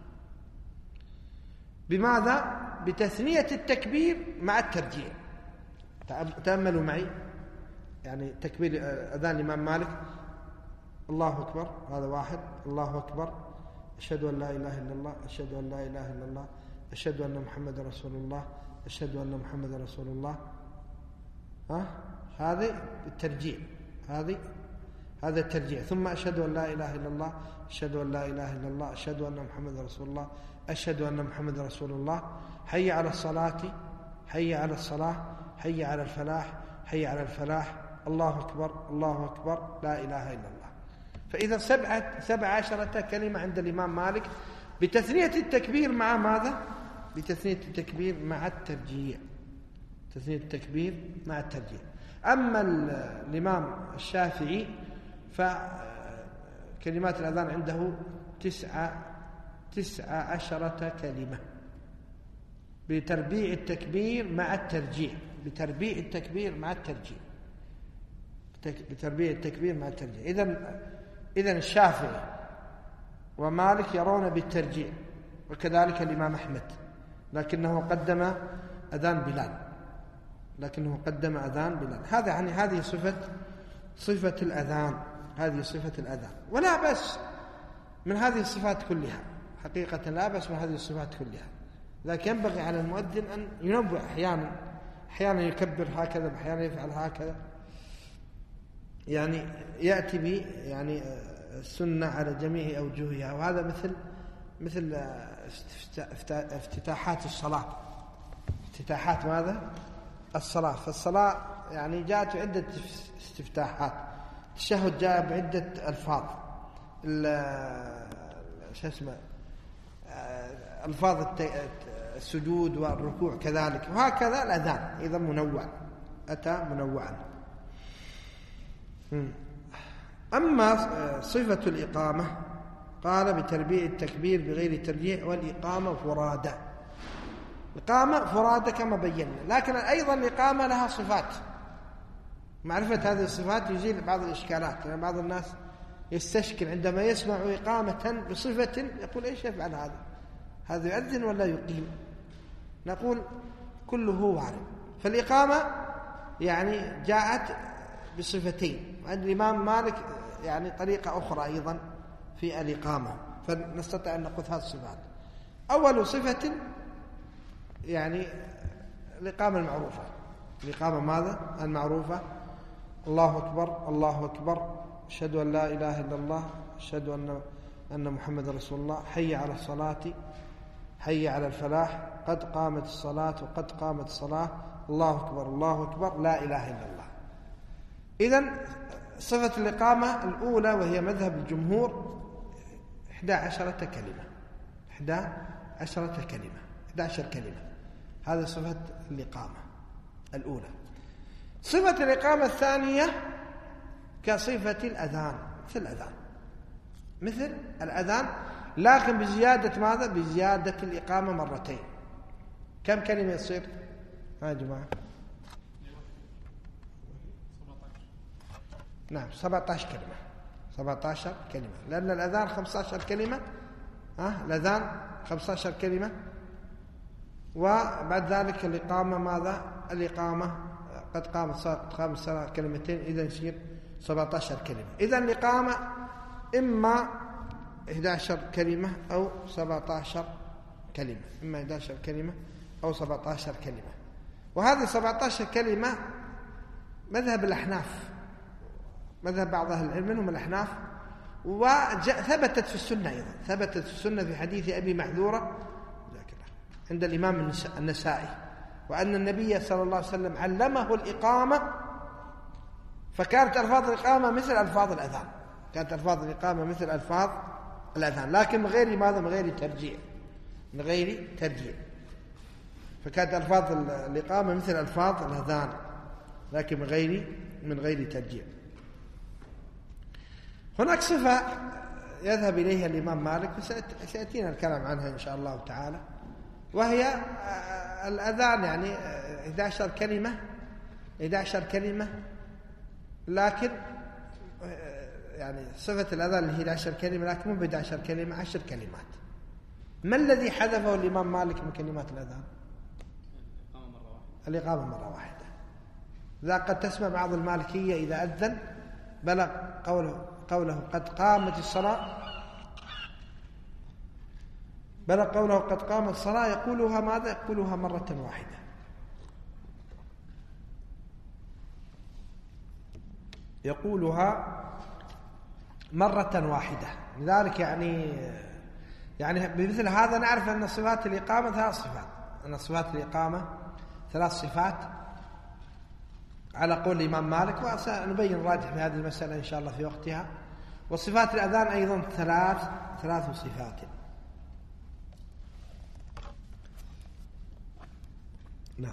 بماذا؟ بتثنية التكبير مع الترجيع. تأملوا معي، يعني تكبير أذان الإمام مالك: الله أكبر، هذا واحد، الله أكبر، أشهد أن لا إله إلا الله، أشهد أن لا إله إلا الله، أشهد أن محمد رسول الله، أشهد أن محمد رسول الله. ها؟ هذه الترجيع، هذه هذا الترجيع. ثم أشهد أن لا إله إلا الله، أشهد أن لا إله إلا الله، أشهد أن محمد رسول الله، أشهد أن محمد رسول الله. حي على الصلاة، حي على الصلاة، حي على الفلاح، حي على الفلاح، الله أكبر، الله أكبر، لا إله إلا الله. فإذا سبعة سبع عشرة كلمة عند الإمام مالك بتثنية التكبير مع ماذا؟ بتثنية التكبير مع الترجيع، تثنية التكبير مع الترجيع. أما الإمام الشافعي فكلمات الأذان عنده تسعة تسعة عشرة كلمة بتربيع التكبير مع الترجيع، بتربيع التكبير مع الترجيع، بتربيع التكبير مع الترجيع. إذن إذن الشافعي ومالك يرون بالترجيع، وكذلك الإمام أحمد، لكنه قدم أذان بلال، لكنه قدم أذان بلال. هذا يعني هذه صفة صفة الأذان، هذه صفة الأذان. ولا بس من هذه الصفات كلها، حقيقة لا بس من هذه الصفات كلها، لكن ينبغي على المؤذن أن ينوع أحيانا، أحيانا يكبر هكذا، أحيانا يفعل هكذا، يعني يأتي به يعني السنة على جميع أوجهها. وهذا مثل مثل افتتاحات الصلاة، افتتاحات ماذا؟ الصلاة. فالصلاة يعني جاءت عدة استفتاحات، التشهد جاء بعدة ألفاظ، شو اسمه ألفاظ السجود والركوع كذلك، وهكذا الأذان إذا منوع، أتى منوعا. أما صفة الإقامة قال بتربيع التكبير بغير ترجيع، والإقامة فرادى. الإقامة فرادى كما بينا، لكن أيضا الإقامة لها صفات. معرفة هذه الصفات يزيل بعض الإشكالات، يعني بعض الناس يستشكل عندما يسمع إقامة بصفة يقول إيش يفعل هذا؟ هذا يؤذن ولا يقيم؟ نقول كله وارد. فالإقامة يعني جاءت بصفتين، عند الإمام مالك يعني طريقة أخرى أيضا في الإقامة، فنستطيع أن نقول هذه الصفات. أول صفة يعني الإقامة المعروفة، الإقامة ماذا؟ المعروفة: الله أكبر، الله أكبر، أشهد أن لا إله إلا الله، أشهد أن أن محمد رسول الله، حي على الصلاة، حي على الفلاح، قد قامت الصلاة وقد قامت الصلاة، الله أكبر، الله أكبر، لا إله إلا الله. إذن صفة الإقامة الأولى وهي مذهب الجمهور إحدى عشرة كلمة، إحدى عشرة كلمة، إحدى عشر كلمة. هذا صفة الإقامة الأولى. صفة الإقامة الثانية كصفة الأذان، مثل الأذان، مثل الأذان، لكن بزيادة ماذا؟ بزيادة الإقامة مرتين. كم كلمة يصير؟ ها يا جماعة؟ نعم سبعة عشر كلمة، سبعة عشر كلمة، لأن الأذان خمسة عشر كلمة، ها الأذان خمسة عشر كلمة، وبعد ذلك الإقامة ماذا؟ الإقامة قد قامت قامت الصلاة كلمتين، إذا يصير سبعة عشر كلمة. إذا الإقامة إما إحدى عشر كلمة أو سبعة عشر كلمة، إما إحدى عشر كلمة أو سبعة عشر كلمة. وهذه سبعة عشر كلمة مذهب الأحناف، مذهب بعض أهل العلم منهم الأحناف، وثبتت في السنة أيضا، ثبتت في السنة في حديث أبي محذورة عند الإمام النسائي، وأن النبي صلى الله عليه وسلم علمه الإقامة، فكانت ألفاظ الإقامة مثل ألفاظ الأذان، كانت ألفاظ الإقامة مثل ألفاظ الأذان، لكن من غير ماذا؟ من غير ترجيع، من غير ترجيع. فكانت ألفاظ الإقامة مثل ألفاظ الأذان، لكن من غير من غير ترجيع. هناك صفة يذهب إليها الإمام مالك، وسيأتينا الكلام عنها إن شاء الله تعالى، وهي الأذان يعني إحدى عشرة كلمة إحدى عشرة كلمة، لكن يعني صفة الأذان اللي هي إحدى عشرة كلمة، لكن مو بإحدى عشرة كلمة، عشر كلمات. ما الذي حذفه الإمام مالك من كلمات الأذان؟ الإقامة مرة واحدة. ذا قد تسمع بعض المالكية إذا أذن بلغ قوله قوله قد قامت الصلاة، بلغ قوله قد قامت الصلاة يقولها ماذا؟ يقولها مرة واحدة. يقولها مرة واحدة. لذلك يعني يعني بمثل هذا نعرف أن صفات الإقامة ثلاث صفات، أن صفات الإقامة ثلاث صفات على قول الإمام مالك، وسنبين الراجح في هذه المسألة إن شاء الله في وقتها. وصفات الأذان أيضا ثلاث ثلاث صفات. نعم.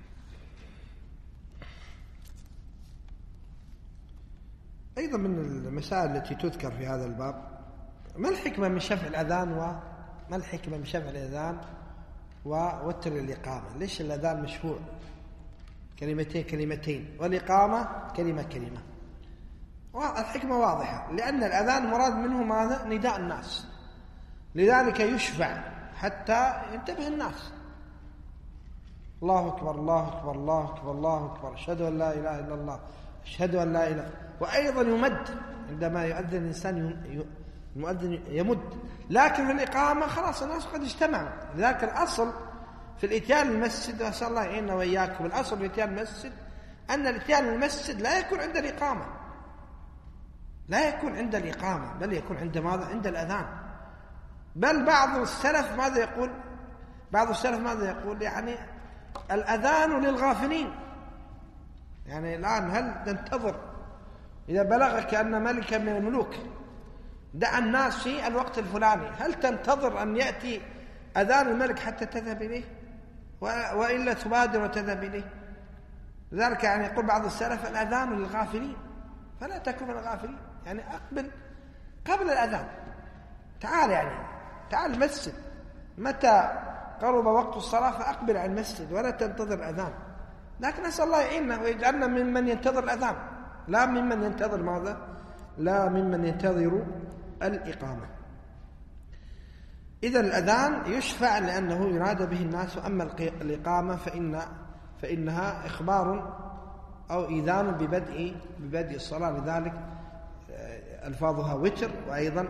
أيضا من المسائل التي تذكر في هذا الباب، ما الحكمة من شفع الأذان وما الحكمة من شفع الأذان ووتر الإقامة؟ ليش الأذان مشفوع كلمتين كلمتين والإقامة كلمة كلمة؟ الحكمة واضحة، لأن الأذان مراد منه ماذا؟ نداء الناس، لذلك يشفع حتى ينتبه الناس. الله أكبر الله أكبر الله أكبر الله أكبر، أشهد أن لا إله إلا الله، أشهد أن لا إله. وأيضا يمد عندما يؤذن الإنسان، المؤذن يمد. لكن في الإقامة خلاص الناس قد اجتمعوا. لذلك الأصل في الإتيان المسجد، أسأل الله يعيننا وإياكم، الأصل في الإتيان المسجد أن الإتيان المسجد لا يكون عند الإقامة، لا يكون عند الإقامة، بل يكون عند ماذا؟ عند الأذان. بل بعض السلف ماذا يقول؟ بعض السلف ماذا يقول؟ يعني الأذان للغافلين. يعني الآن هل تنتظر إذا بلغك أن ملكا من الملوك دعا الناس في الوقت الفلاني، هل تنتظر أن يأتي أذان الملك حتى تذهب إليه؟ وإلا تبادر وتذهب إليه. لذلك يعني يقول بعض السلف الأذان للغافلين، فلا تكن من الغافلين. يعني أقبل قبل الأذان، تعال يعني تعال المسجد، متى قرب وقت الصلاة فأقبل على المسجد ولا تنتظر الأذان. لكن أسأل الله يعيننا ويجعلنا ممن ينتظر الأذان، لا ممن ينتظر ماذا؟ لا ممن ينتظر الإقامة. إذا الأذان يشفع لأنه ينادى به الناس، أما الإقامة فإن فإنها إخبار أو إذان ببدء ببدء الصلاة، لذلك ألفاظها وتر. وأيضا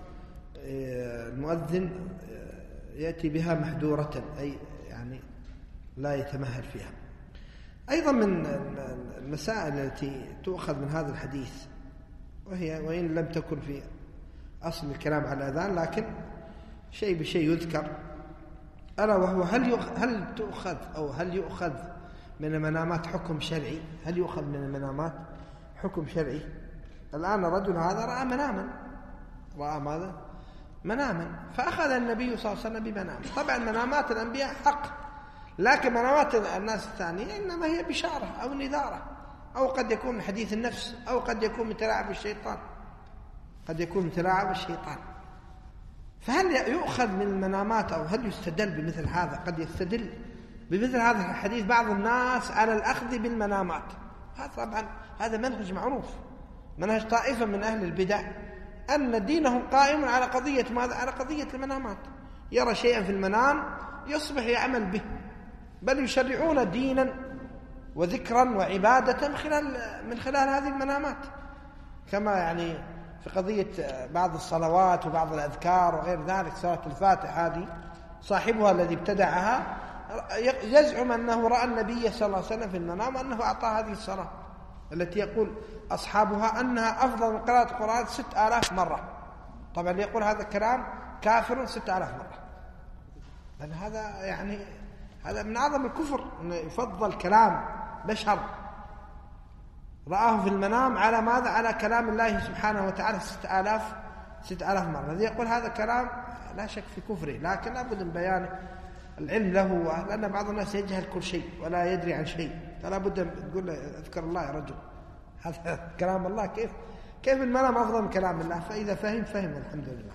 المؤذن يأتي بها محدورة، أي يعني لا يتمهل فيها. أيضا من المسائل التي تؤخذ من هذا الحديث، وهي وإن لم تكن في أصل الكلام على الأذان لكن شيء بشيء يذكر، ألا وهو هل هل تؤخذ أو هل يؤخذ من المنامات حكم شرعي؟ هل يؤخذ من المنامات حكم شرعي؟ الآن الرجل هذا رأى مناما، رأى ماذا؟ مناما، فأخذ النبي صلى الله عليه وسلم بمنام. طبعا منامات الأنبياء حق، لكن منامات الناس الثانية إنما هي بشارة أو نذارة، أو قد يكون من حديث النفس، أو قد يكون من تلاعب الشيطان، قد يكون من تلاعب الشيطان. فهل يؤخذ من المنامات أو هل يستدل بمثل هذا؟ قد يستدل بمثل هذا الحديث بعض الناس على الأخذ بالمنامات. هذا طبعا هذا منهج معروف، منهج طائفة من أهل البدع، أن دينهم قائم على قضية ماذا؟ على قضية المنامات. يرى شيئا في المنام يصبح يعمل به، بل يشرعون دينا وذكرا وعبادة من خلال من خلال هذه المنامات، كما يعني في قضية بعض الصلوات وبعض الأذكار وغير ذلك. صلاة الفاتحة هذه صاحبها الذي ابتدعها يزعم أنه رأى النبي صلى الله عليه وسلم في المنام أنه أعطى هذه الصلاة التي يقول أصحابها أنها أفضل من قراءة القرآن ست آلاف مرة. طبعا يقول هذا الكلام كافر ست آلاف مرة، لأن هذا يعني هذا من أعظم الكفر، أنه يفضل كلام بشر رآه في المنام على ماذا؟ على كلام الله سبحانه وتعالى ست آلاف ست آلاف مرة. الذي يقول هذا الكلام لا شك في كفره، لكن لابد من بيان العلم له، لأن بعض الناس يجهل كل شيء ولا يدري عن شيء، فلا بد تقول له اذكر الله يا رجل، هذا كلام الله كيف؟ كيف المنام أفضل من كلام الله؟ فإذا فهم فهم والحمد لله.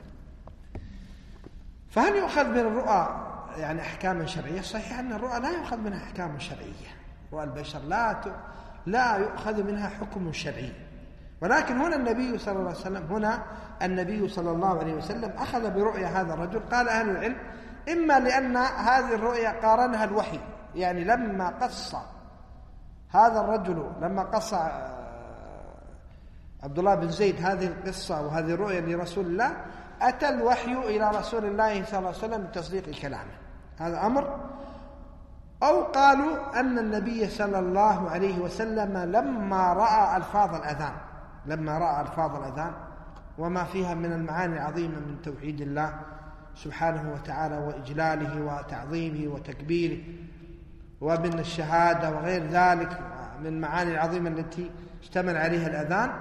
فهل يؤخذ من الرؤى يعني أحكاما شرعية؟ صحيح أن الرؤى لا يؤخذ منها أحكام شرعية، رؤى البشر لا ت... لا يؤخذ منها حكم شرعي، ولكن هنا النبي صلى الله عليه وسلم هنا النبي صلى الله عليه وسلم أخذ برؤيا هذا الرجل. قال أهل العلم إما لأن هذه الرؤيا قارنها الوحي، يعني لما قص هذا الرجل لما قص عبد الله بن زيد هذه القصة وهذه الرؤيا لرسول الله، أتى الوحي إلى رسول الله صلى الله عليه وسلم بتصديق كلامه، هذا أمر. أو قالوا أن النبي صلى الله عليه وسلم لما رأى ألفاظ الأذان لما رأى ألفاظ الأذان وما فيها من المعاني العظيمة من توحيد الله سبحانه وتعالى وإجلاله وتعظيمه وتكبيره ومن الشهادة وغير ذلك من المعاني العظيمة التي اشتمل عليها الأذان،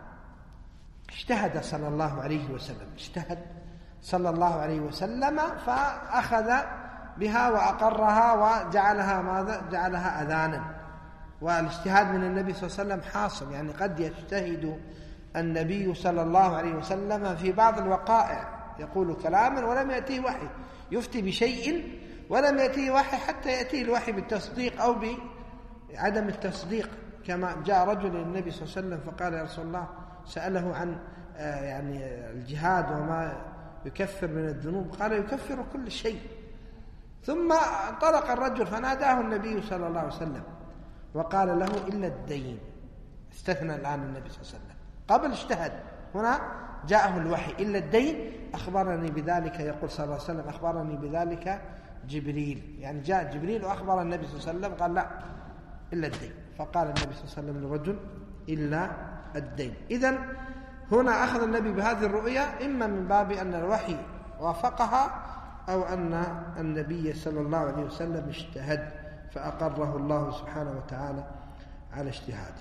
اجتهد صلى الله عليه وسلم اجتهد صلى الله عليه وسلم فأخذ بها وأقرها وجعلها ماذا؟ جعلها أذانا. والاجتهاد من النبي صلى الله عليه وسلم حاصل، يعني قد يجتهد النبي صلى الله عليه وسلم في بعض الوقائع يقول كلاما ولم يأتيه وحي، يفتي بشيء ولم يأتيه وحي حتى يأتيه الوحي بالتصديق أو بعدم التصديق. كما جاء رجل للنبي صلى الله عليه وسلم فقال يا رسول الله، سأله عن يعني الجهاد وما يكفر من الذنوب، قال يكفر كل شيء. ثم انطلق الرجل فناداه النبي صلى الله عليه وسلم وقال له إلا الدين. استثنى الآن النبي صلى الله عليه وسلم، قبل اجتهد، هنا جاءه الوحي إلا الدين. أخبرني بذلك يقول صلى الله عليه وسلم أخبرني بذلك جبريل، يعني جاء جبريل وأخبر النبي صلى الله عليه وسلم قال لا إلا الدين، فقال النبي صلى الله عليه وسلم للرجل إلا الدين. إذن هنا أخذ النبي بهذه الرؤيا إما من باب أن الوحي وافقها أو أن النبي صلى الله عليه وسلم اجتهد فأقره الله سبحانه وتعالى على اجتهاده.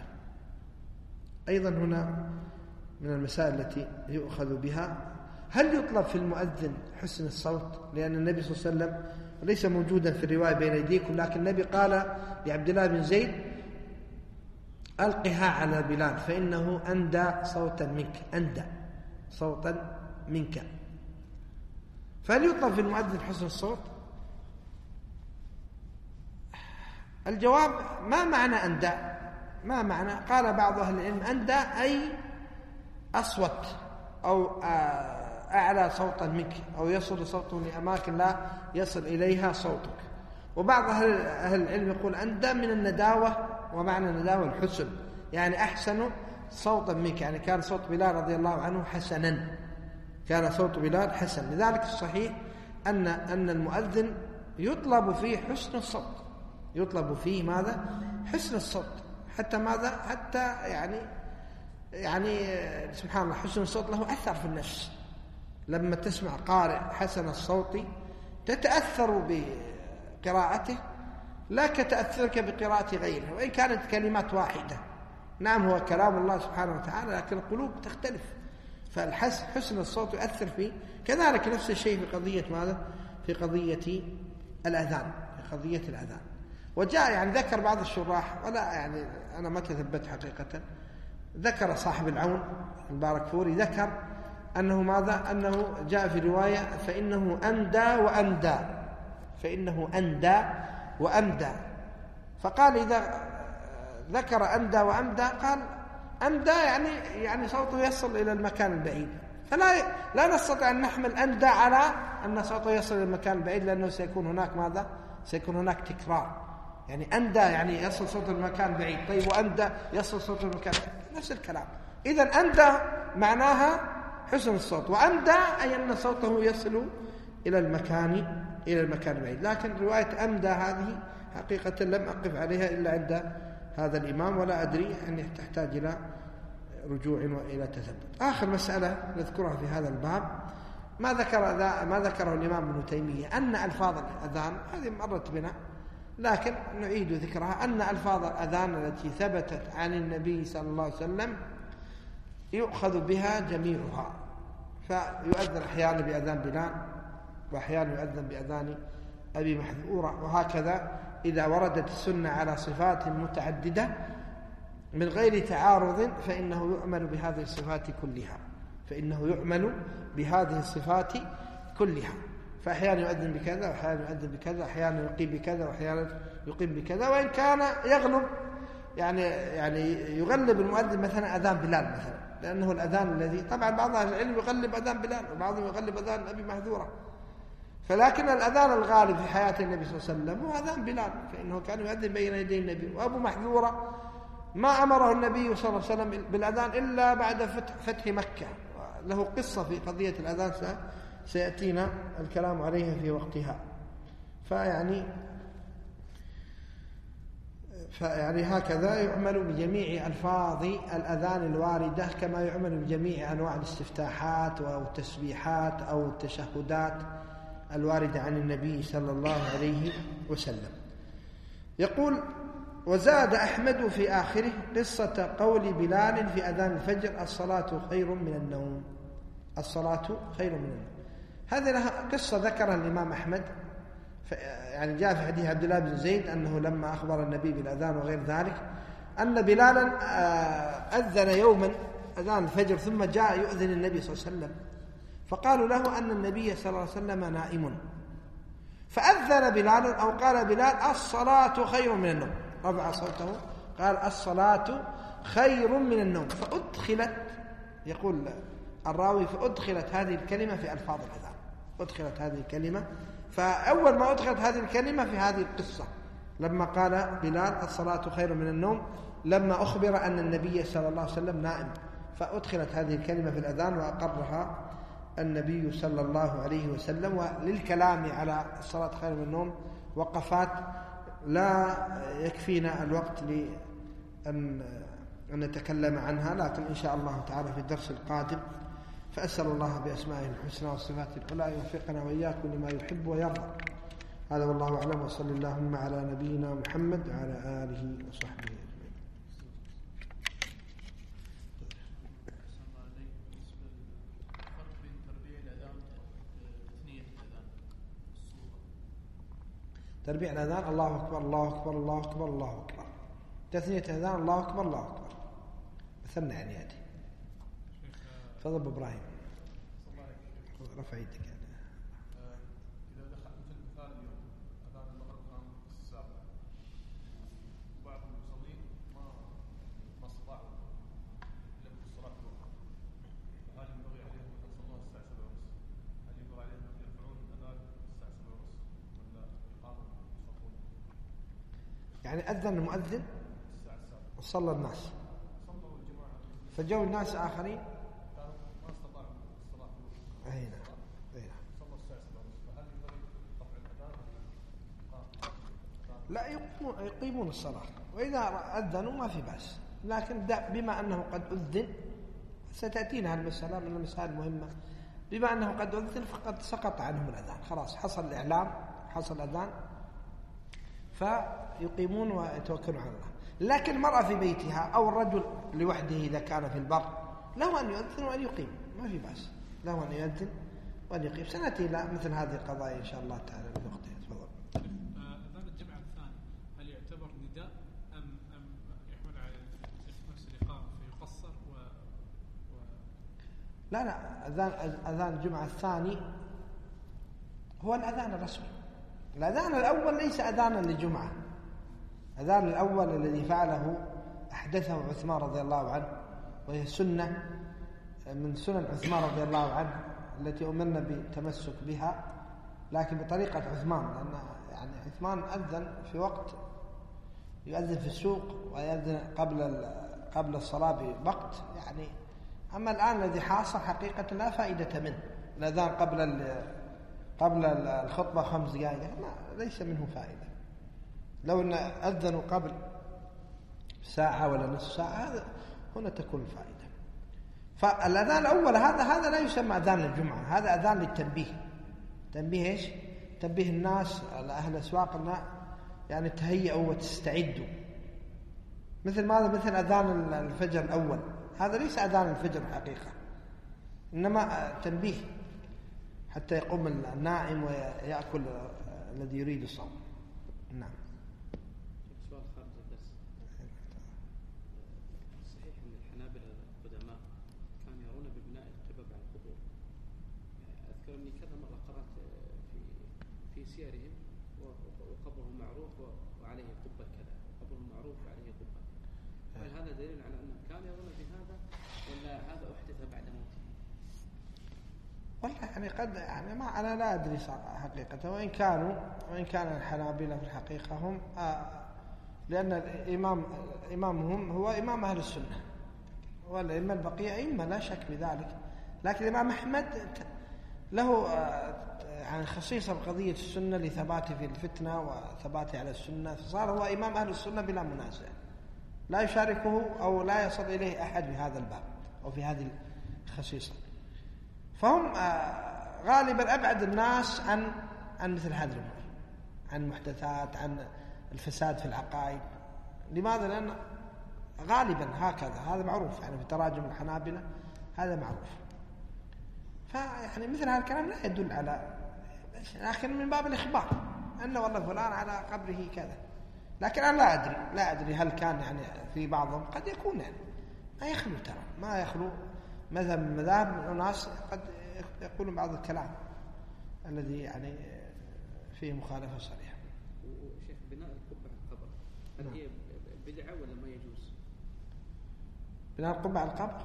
أيضا هنا من المسائل التي يؤخذ بها، هل يطلب في المؤذن حسن الصوت؟ لأن النبي صلى الله عليه وسلم ليس موجودا في الرواية بين أيديكم، لكن النبي قال لعبد الله بن زيد ألقها على بلال فإنه أندى صوتا منك أندى صوتا منك. فهل يطلب في المؤذن حسن الصوت؟ الجواب ما معنى أندى؟ ما معنى؟ قال بعض أهل العلم أندى أي أصوت أو أعلى صوتا منك، أو يصل صوته لأماكن لا يصل إليها صوتك. وبعض أهل العلم يقول أندى من النداوة، ومعنى النداوة الحسن، يعني أحسن صوتا منك، يعني كان صوت بلال رضي الله عنه حسنا، كان صوت بلال حسن. لذلك الصحيح أن أن المؤذن يطلب فيه حسن الصوت، يطلب فيه ماذا؟ حسن الصوت، حتى ماذا؟ حتى يعني يعني سبحان الله حسن الصوت له أثر في النفس. لما تسمع قارئ حسن الصوت تتأثر بقراءته لا كتأثرك بقراءة غيره، وإن كانت كلمات واحدة. نعم هو كلام الله سبحانه وتعالى، لكن القلوب تختلف، فالحسن الصوت يؤثر فيه. كذلك نفس الشيء في قضية ماذا؟ في قضية الأذان، في قضية الأذان. وجاء يعني ذكر بعض الشراح، ولا يعني أنا ما تثبت حقيقة، ذكر صاحب العون الباركفوري ذكر أنه ماذا؟ أنه جاء في رواية فإنه أندى وأندى، فإنه أندى وأندى. فقال إذا ذكر أندى وأندى قال أندى يعني يعني صوته يصل إلى المكان البعيد، فلا لا نستطيع أن نحمل أندى على أن صوته يصل إلى المكان البعيد، لأنه سيكون هناك ماذا؟ سيكون هناك تكرار. يعني أندى يعني يصل صوت المكان البعيد، طيب وأندى يصل صوت المكان، نفس الكلام. إذن أندى معناها حسن الصوت، وأندى أي أن صوته يصل إلى المكان إلى المكان البعيد. لكن رواية أندى هذه حقيقة لم أقف عليها إلا عند هذا الإمام، ولا أدري أنها تحتاج إلى رجوع وإلى تثبت. آخر مسألة نذكرها في هذا الباب ما ذكر ما ذكره الإمام ابن تيمية، أن ألفاظ الأذان هذه مرت بنا لكن نعيد ذكرها، أن ألفاظ الأذان التي ثبتت عن النبي صلى الله عليه وسلم يؤخذ بها جميعها، فيؤذن أحيانا بأذان بلال، وأحيانا يؤذن بأذان أبي محذورة، وهكذا إذا وردت السنة على صفات متعددة من غير تعارض فإنه يعمل بهذه الصفات كلها فإنه يعمل بهذه الصفات كلها فأحيانا يؤذن بكذا وأحيانا يؤذن بكذا أحيانا يقيم بكذا وأحيانا يقيم بكذا وإن كان يغلب يعني يعني يغلب المؤذن مثلا أذان بلال مثلا لأنه الأذان الذي طبعا بعض أهل العلم يغلب أذان بلال وبعضهم يغلب أذان أبي محذورة فلكن الأذان الغالب في حياة النبي صلى الله عليه وسلم هو أذان بلال فإنه كان يؤذن بين يدي النبي وأبو محذورة ما أمره النبي صلى الله عليه وسلم بالأذان إلا بعد فتح, فتح مكة له قصة في قضية الأذان سيأتينا الكلام عليها في وقتها فيعني فيعني هكذا يعمل بجميع ألفاظ الأذان الواردة كما يعمل بجميع أنواع الاستفتاحات أو التسبيحات أو التشهدات الواردة عن النبي صلى الله عليه وسلم. يقول وزاد أحمد في آخره قصة قول بلال في أذان الفجر الصلاة خير من النوم الصلاة خير من النوم هذه لها قصة ذكرها الإمام أحمد يعني جاء في حديث عبد الله بن زيد أنه لما أخبر النبي بالأذان وغير ذلك أن بلالا أذن يوما أذان الفجر ثم جاء يؤذن النبي صلى الله عليه وسلم فقالوا له أن النبي صلى الله عليه وسلم نائم فأذن بلال أو قال بلال الصلاة خير من النوم رفع صوته قال الصلاة خير من النوم فأدخلت يقول الراوي فأدخلت هذه الكلمة في ألفاظ الأذان أدخلت هذه الكلمة فأول ما أدخلت هذه الكلمة في هذه القصة لما قال بلال الصلاة خير من النوم لما أخبر أن النبي صلى الله عليه وسلم نائم فأدخلت هذه الكلمة في الأذان وأقرها النبي صلى الله عليه وسلم. وللكلام على الصلاة خير من النوم وقفات لا يكفينا الوقت لأن نتكلم عنها لكن إن شاء الله تعالى في الدرس القادم فأسأل الله بأسمائه الحسنى والصفات العلى يوفقنا وإياكم لما يحب ويرضى. هذا والله أعلم وصلى اللهم على نبينا محمد وعلى آله وصحبه أجمعين. تربيع الأذان الله أكبر الله أكبر الله أكبر الله أكبر تثنية الأذان الله أكبر الله أكبر مثلنا يعني يأتي تفضل إبراهيم رفع يدك يعني. إذا دخل مثل مثال اليوم أذان المغرب كان السابع وبعض المصلين ما ما استطاعوا إلا بالصلاة الوقت فهل ينبغي عليهم أن يصلوا الساعة سبعة ونص؟ هل ينبغي عليهم أن يرفعون الأذان الساعة سبعة ونص ولا يقاموا يصلون؟ يعني أذن المؤذن الساعة السابعة وصلى الناس صلوا الجماعة فجاءوا الناس آخرين ما استطاعوا الصلاة الوقت أي نعم أي نعم صلوا الساعة سبعة ونص فهل ينبغي رفع الأذان ولا لا يقيمون, يقيمون الصلاة وإذا أذنوا ما في بأس لكن بما أنه قد أذن ستأتينا المسألة من المسائل المهمة بما أنه قد أذن فقد سقط عنهم الأذان خلاص حصل الإعلام حصل الأذان فيقيمون ويتوكلون على الله. لكن المرأة في بيتها أو الرجل لوحده إذا كان في البر له أن يؤذن وأن يقيم ما في بأس له أن يؤذن وأن يقيم. سنأتي إلى مثل هذه القضايا إن شاء الله تعالى في وقتها. تفضل. أذان الجمعة الثاني هل يعتبر نداء أم أم يحمل على نفس الإقامة فيقصر و... و... لا لا أذان أذان الجمعة الثاني هو الأذان الرسمي. الأذان الأول ليس أذانا للجمعة. الأذان الأول الذي فعله أحدثه عثمان رضي الله عنه وهي سنة من سنن عثمان رضي الله عنه التي أمرنا بالتمسك بها لكن بطريقة عثمان لأن يعني عثمان أذن في وقت يؤذن في السوق ويأذن قبل قبل الصلاة بوقت يعني. أما الآن الذي حاصل حقيقة لا فائدة منه الأذان قبل قبل الخطبة خمس دقائق ليس منه فائدة. لو أن أذنوا قبل ساعة ولا نصف ساعة هذا هنا تكون الفائدة. فالأذان الأول هذا هذا لا يسمى أذان الجمعة هذا أذان للتنبيه. تنبيه إيش؟ تنبيه الناس أهل الأسواق يعني تهيئوا وتستعدوا مثل ماذا مثل أذان الفجر الأول هذا ليس أذان الفجر حقيقة إنما تنبيه حتى يقوم النائم ويأكل الذي يريد الصوم. نعم. سؤال خارج الدرس سيرهم وقبره معروف وعليه قبة كذا، قبره معروف وعليه قبة. هل هذا دليل على أنه كان يظن بهذا ولا هذا أحدث بعد موته؟ والله يعني قد يعني ما أنا لا أدري حقيقة، وإن كانوا وإن كان الحنابلة في الحقيقة هم آه لأن الإمام إمامهم هو إمام أهل السنة، والأئمة البقية أئمة لا شك بذلك، لكن الإمام أحمد له يعني خصيصة بقضية السنة لثباته في الفتنة وثباته على السنة، فصار هو إمام أهل السنة بلا منازع، لا يشاركه أو لا يصل إليه أحد في هذا الباب أو في هذه الخصيصة. فهم غالبا أبعد الناس عن عن مثل هذه الأمور، عن المحدثات، عن الفساد في العقائد. لماذا؟ لأن غالبا هكذا، هذا معروف يعني في تراجم الحنابلة، هذا معروف. فيعني مثل هذا الكلام لا يدل على، لكن من باب الإخبار أن والله فلان على قبره كذا، لكن أنا لا أدري لا أدري هل كان يعني في بعضهم قد يكون يعني ما يخلو، ترى ما يخلو مذهب من مذاهب من أناس قد يقولون بعض الكلام الذي يعني فيه مخالفة صريحة. وشيخ بناء القبة على القبر هل هي بدعة ولا ما يجوز؟ بناء القبة على القبر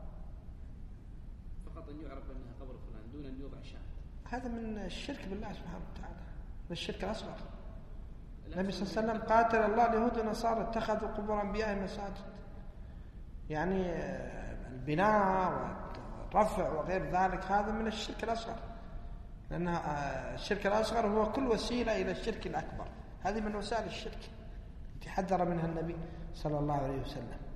فقط أن يعرف أنها قبر فلان دون أن يوضع شاهد، هذا من الشرك بالله سبحانه وتعالى، من الشرك الأصغر. النبي صلى الله عليه وسلم قاتل الله اليهود والنصارى اتخذوا قبور أنبيائهم مساجد، يعني البناء والرفع وغير ذلك هذا من الشرك الأصغر، لأن الشرك الأصغر هو كل وسيلة إلى الشرك الأكبر، هذه من وسائل الشرك التي حذر منها النبي صلى الله عليه وسلم.